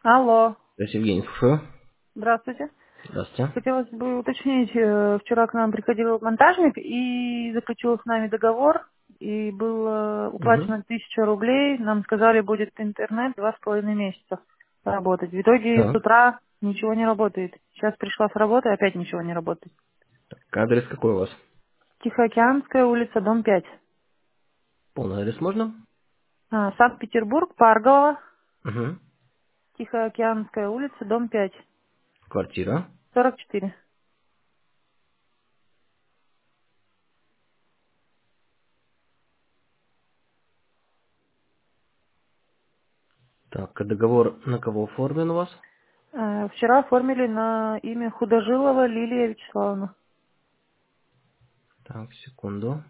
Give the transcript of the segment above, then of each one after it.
Алло, Здравствуйте, Евгений, слушаю. здравствуйте. Здравствуйте. Хотелось бы уточнить, вчера к нам приходил монтажник и заключил с нами договор, и было Угу. уплачено 1000 рублей. Нам сказали, будет интернет 2,5 месяца работать. В итоге с Так. утра ничего не работает. Сейчас пришла с работы, опять ничего не работает. Адрес какой у вас? Тихоокеанская улица, дом 5. Полный адрес можно? Санкт-Петербург, Парголова, Угу. Тихоокеанская улица, дом 5, Квартира. 44. Так, а договор на кого оформлен у вас? Вчера оформили на имя Художилова Лилия Вячеславовна. Так, секунду.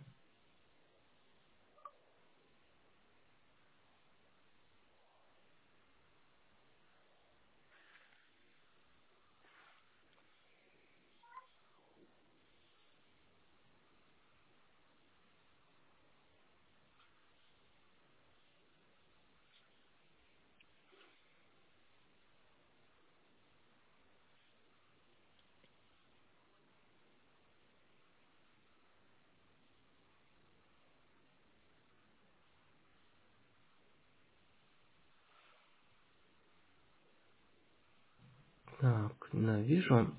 Так, вижу.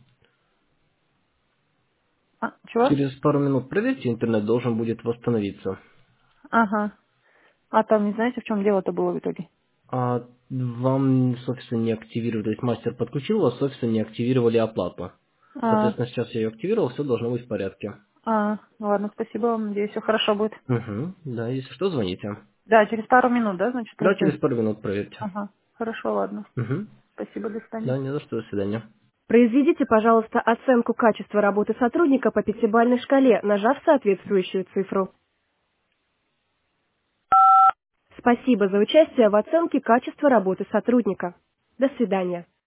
Чего? Через пару минут проверьте, интернет должен будет восстановиться. Ага. А там не знаете, в чем дело-то было в итоге? А вам с офиса не активировали, то есть мастер подключил вас, с офиса не активировали оплату. А, Соответственно, сейчас я ее активировал, все должно быть в порядке. ну ладно, спасибо вам, надеюсь, все хорошо будет. Угу. Да, если что, звоните. Да, через пару минут, да, значит, Да, через проверять? пару минут проверьте. Ага, хорошо, ладно. Угу. Спасибо, до свидания. Да, не за что, до свидания. Произведите, пожалуйста, оценку качества работы сотрудника по пятибалльной шкале, нажав соответствующую цифру. Спасибо за участие в оценке качества работы сотрудника. До свидания.